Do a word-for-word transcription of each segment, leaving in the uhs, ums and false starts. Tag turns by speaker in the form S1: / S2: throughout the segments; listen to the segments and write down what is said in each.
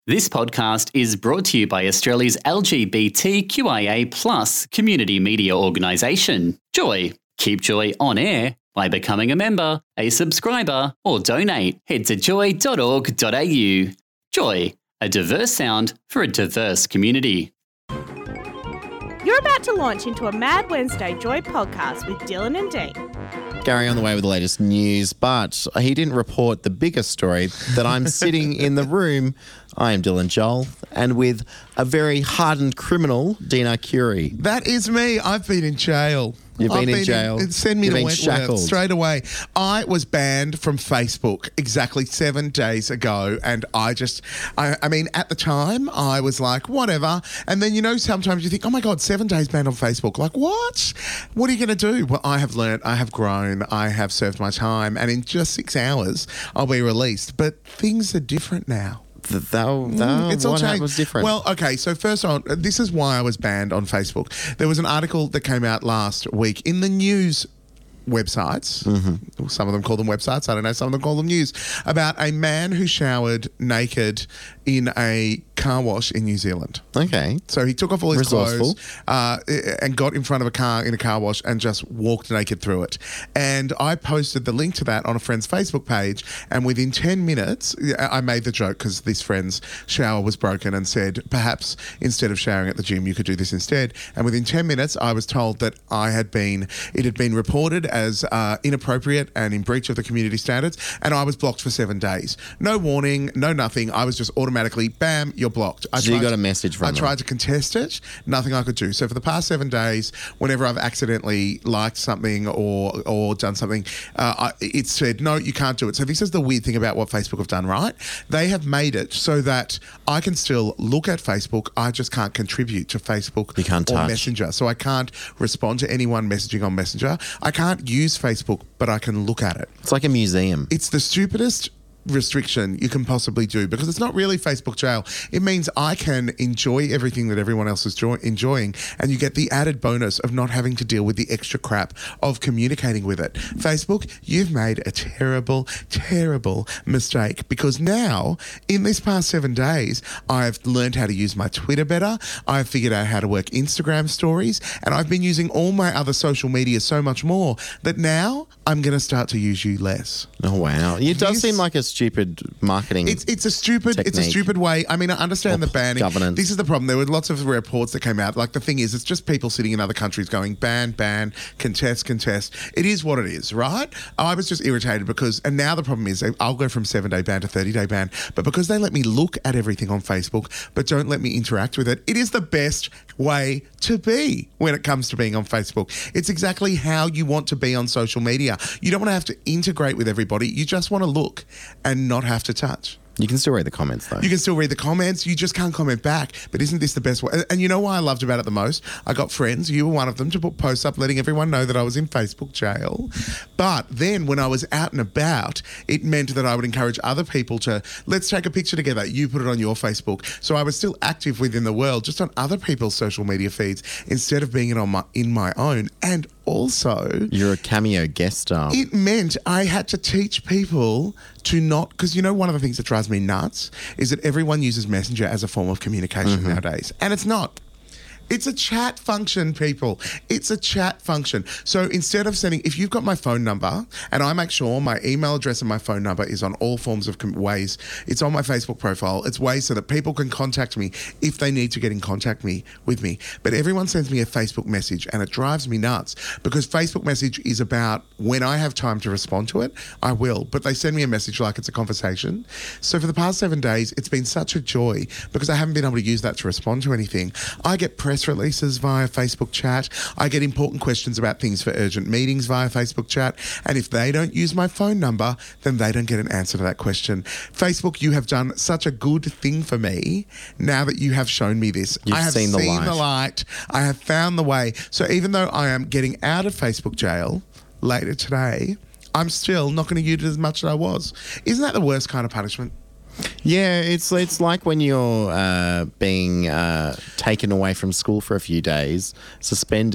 S1: This podcast is brought to you by Australia's L G B T Q I A plus community media organisation, Joy. Keep Joy on air by becoming a member, a subscriber, or donate. Head to joy dot org dot a u. Joy, a diverse sound for a diverse community.
S2: You're about to launch into a Mad Wednesday Joy podcast with Dylan and Dean.
S3: Gary on the way with the latest news, but he didn't report the biggest story that I'm sitting in the room. I am Dylan Joel, and with a very hardened criminal, Dina Curie.
S4: That is me. I've been in jail.
S3: You've been
S4: I've
S3: in jail.
S4: In, send me
S3: You've
S4: the
S3: been
S4: Wentworth
S3: shackled.
S4: straight away. I was banned from Facebook exactly seven days ago, and I just, I, I mean, at the time, I was like, whatever. And then, you know, sometimes you think, oh my God, seven days banned on Facebook. Like, what? What are you going to do? Well, I have learnt, I have grown, I have served my time, and in just six hours, I'll be released. But things are different now.
S3: Th- Thou, thou,
S4: It's all
S3: what
S4: changed.
S3: was different?
S4: Well, okay, so first on, this is why I was banned on Facebook. There was an article that came out last week in the news websites, mm-hmm. some of them call them websites, I don't know, some of them call them news, about a man who showered naked in a car wash in New Zealand.
S3: Okay.
S4: So he took off all his
S3: Resourceful.
S4: clothes uh, and got in front of a car in a car wash and just walked naked through it. And I posted the link to that on a friend's Facebook page, and within ten minutes, I made the joke because this friend's shower was broken and said, perhaps instead of showering at the gym, you could do this instead. And within ten minutes, I was told that I had been, it had been reported as uh, inappropriate and in breach of the community standards, and I was blocked for seven days. No warning, no nothing. I was just automatically, bam, you're blocked. I
S3: So you
S4: tried
S3: got
S4: to-
S3: a message from
S4: I
S3: them.
S4: tried to contest it, nothing I could do. So for the past seven days, whenever I've accidentally liked something or or done something, uh, I, it said, no, you can't do it. So this is the weird thing about what Facebook have done, right? They have made it so that I can still look at Facebook, I just can't contribute to Facebook
S3: You can't
S4: or
S3: touch.
S4: Messenger. So I can't respond to anyone messaging on Messenger. I can't use Facebook, but I can look at it.
S3: It's like a museum.
S4: It's the stupidest restriction you can possibly do, because it's not really Facebook jail. It means I can enjoy everything that everyone else is jo- enjoying, and you get the added bonus of not having to deal with the extra crap of communicating with it. Facebook, you've made a terrible, terrible mistake, because now, in this past seven days, I've learned how to use my Twitter better, I've figured out how to work Instagram stories, and I've been using all my other social media so much more that now I'm going to start to use you less.
S3: Oh, wow. It does
S4: This-
S3: seem like a stupid marketing.
S4: It's it's a stupid it's a
S3: technique.
S4: stupid way. I mean, I understand
S3: Or
S4: the banning.
S3: governance.
S4: This is the problem. There were lots of reports that came out. Like, the thing is, it's just people sitting in other countries going ban, ban, contest, contest. It is what it is, right? I was just irritated because, and now the problem is, I'll go from seven day ban to thirty day ban, but because they let me look at everything on Facebook, but don't let me interact with it, it is the best way to be when it comes to being on Facebook. It's exactly how you want to be on social media. You don't want to have to integrate with everybody. You just want to look and not have to touch.
S3: You can still read the comments, though.
S4: You can still read the comments. You just can't comment back. But isn't this the best way? And, and you know why I loved about it the most? I got friends, you were one of them, to put posts up letting everyone know that I was in Facebook jail. But then when I was out and about, it meant that I would encourage other people to, let's take a picture together. You put it on your Facebook. So I was still active within the world, just on other people's social media feeds, instead of being it on my, in my own. And also,
S3: You're a cameo guest star.
S4: it meant I had to teach people to not, because you know, one of the things that drives me nuts is that everyone uses Messenger as a form of communication
S3: Mm-hmm.
S4: nowadays, and it's not. It's a chat function, people. It's a chat function. So instead of sending, if you've got my phone number, and I make sure my email address and my phone number is on all forms of com- ways, it's on my Facebook profile. It's ways so that people can contact me if they need to get in contact me with me. But everyone sends me a Facebook message, and it drives me nuts, because Facebook message is about when I have time to respond to it, I will. But they send me a message like it's a conversation. So for the past seven days, it's been such a joy, because I haven't been able to use that to respond to anything. I get press releases via Facebook chat. I get important questions about things for urgent meetings via Facebook chat. And if they don't use my phone number, then they don't get an answer to that question. Facebook, you have done such a good thing for me now that you have shown me this.
S3: You've
S4: I have
S3: seen the
S4: seen
S3: light.
S4: the light. I have found the way. So even though I am getting out of Facebook jail later today, I'm still not going to use it as much as I was. Isn't that the worst kind of punishment?
S3: Yeah, it's it's like when you're uh, being uh, taken away from school for a few days, suspended,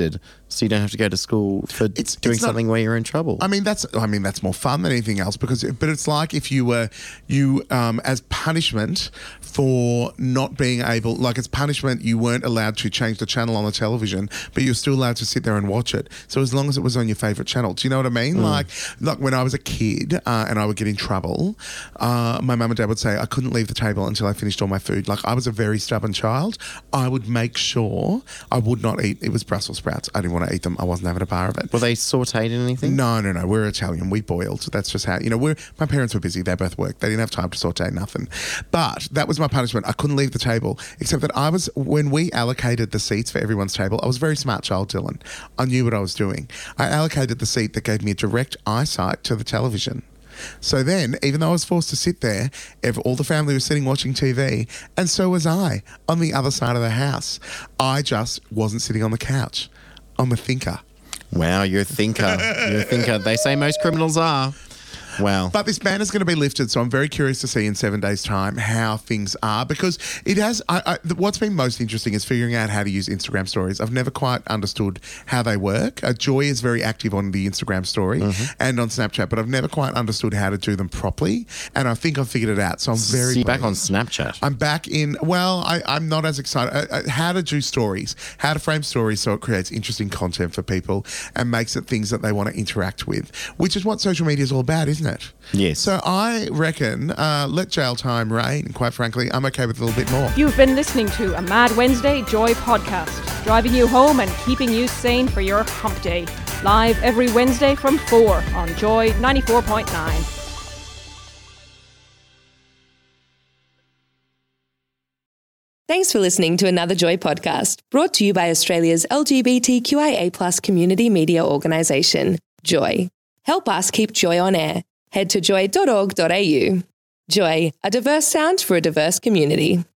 S3: so you don't have to go to school for
S4: It's-
S3: doing
S4: it's not-
S3: something where you're in trouble.
S4: I mean, that's I mean that's more fun than anything else because, but it's like if you were you um, as punishment for not being able, like as punishment, you weren't allowed to change the channel on the television, but you're still allowed to sit there and watch it. So as long as it was on your favorite channel, do you know what I mean? Like, like when I was a kid uh, and I would get in trouble, uh, my mum and dad would say I couldn't leave the table until I finished all my food. Like I was a very stubborn child. I would make sure I would not eat. It was Brussels sprouts. I didn't want to eat them. I wasn't having a bar of it.
S3: Were they sauteed in anything?
S4: No, no, no. We're Italian. We boiled. That's just how, you know, we're, my parents were busy. They both worked. They didn't have time to saute nothing. But that was my punishment. I couldn't leave the table, except that I was, when we allocated the seats for everyone's table, I was a very smart child, Dylan. I knew what I was doing. I allocated the seat that gave me a direct eyesight to the television. So then, even though I was forced to sit there, ev- all the family was sitting watching T V, and so was I on the other side of the house. I just wasn't sitting on the couch. I'm a thinker.
S3: Wow, you're a thinker. You're a thinker. They say most criminals are. Wow.
S4: But this ban is going to be lifted, so I'm very curious to see in seven days' time how things are, because it has. I, I, th- what's been most interesting is figuring out how to use Instagram stories. I've never quite understood how they work. Uh, Joy is very active on the Instagram story
S3: Mm-hmm.
S4: and on Snapchat, but I've never quite understood how to do them properly, and I think I've figured it out. So I'm very
S3: So you're back on
S4: pleased.
S3: Snapchat.
S4: I'm back in. Well, I, I'm not as excited. Uh, uh, how to do stories, how to frame stories so it creates interesting content for people and makes it things that they want to interact with, which is what social media is all about, isn't it?
S3: Yes.
S4: So I reckon uh, let jail time reign. Quite frankly, I'm okay with a little bit more.
S5: You've been listening to a Mad Wednesday Joy podcast, driving you home and keeping you sane for your hump day. Live every Wednesday from four on Joy ninety-four point nine.
S6: Thanks for listening to another Joy podcast, brought to you by Australia's L G B T Q I A plus community media organisation, Joy. Help us keep Joy on air. Head to joy dot org dot a u. Joy, a diverse sound for a diverse community.